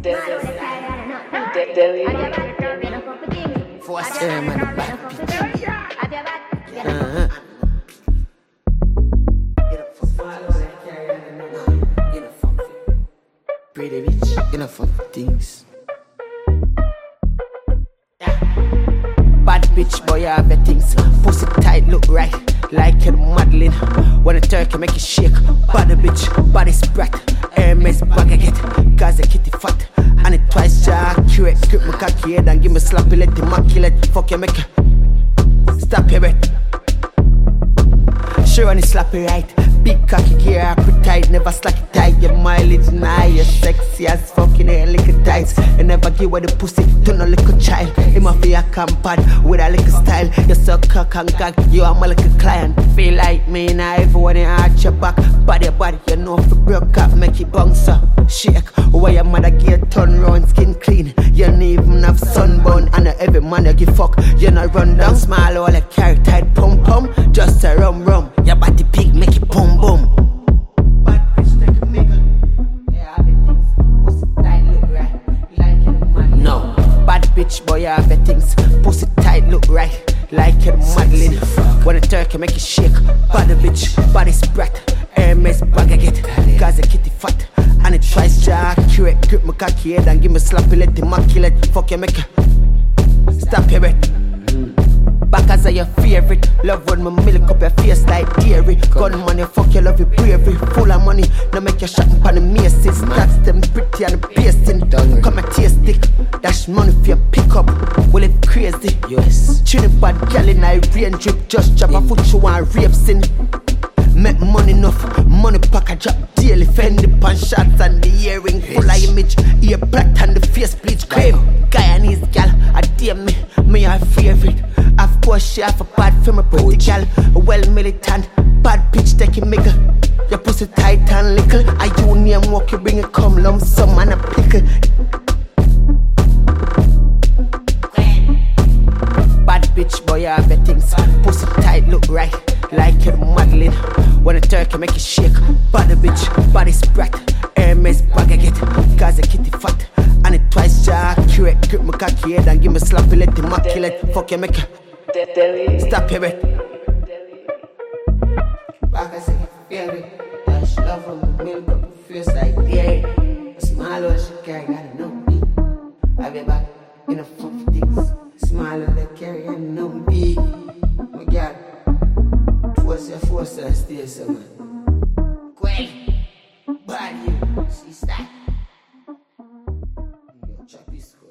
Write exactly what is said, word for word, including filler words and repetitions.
Force them and the back pitch. Uh-huh. Pretty bitch, you know fuck things. Bad bitch, boy, you have your things. Pussy tight, look right, like you're modeling. When a turkey make you shake. Bad bitch, body sprat. Hermes bag I get, cause the kitty fat. And it twice jack, accurate. Grip my cocky head and give me slappy, let immaculate. Fuck you, make you stop your breath. Sure and it slappy right. Big cocky gear, appetite, never slack it tight. Your mileage nice, you're sexy as fucking hair, little tights. You never give away the pussy to no little child. It must be a campad with a little style. You suck cock and gag, you are my little client. Feel like me now, everyone you arch your back. Body body, you know if you broke up, make it bounce up. Shake, why your mother get turn round, skin clean. You don't even have sunburn, and every man you give fuck. You not run down small, all a carry tight pum pum. Just a rum rum, your body big, make it pum boom. Bad bitch take a nigga. Yeah, I bet things. Pussy tight look right, like you're the man. No, bad bitch boy, you have your things. Pussy tight look right, like you're modeling. When a turkey make you shake. Bad bitch, body sprat. Hermes bag I get, cause the kitty fat. And it twice jack, accurate. Grip my cocky head and give me slappy, let immaculate. Fuck you, make you stop your breath. Back as your favorite. Love when my milk up your face like dairy. Gun money, fuck you, love you bravery. Full of money, now make you shot up on the maces. That's them pretty and the pasting. Come and taste stick. Dash money for your pick up. Will it crazy? Yes. Trinidad gal in a rain drip. Just drop a foot you and rape sin. Make money enough, money pack a drop daily. Fendi pan shots and the earring full of image. Ear black and the face bleach cream. Guyanese gal, I dare me, me her favorite. Of course she have a bad from a pretty gal. Well militant, bad bitch take a miggle. Your pussy tight and little. I you name walk you bring a cum lump some and a pickle. Bad bitch boy you have your things. Pussy tight look right, like you're modeling. When a turkey make you shake. Bad bitch, body sprat. Hermes bag I get, cause the kitty fat. And it twice jack, accurate. Grip my cocky head and give me slappy, let immaculate. Fuck you, make you stop your breath. Back I say, feel me. Dash love from the milk up your face like dairy. A small one she carry, gotta know me. I be back in a fuck things. Small one they carry and know me. My God, force your force and stay so man. Quail, bad you, see style. Yo, chop this.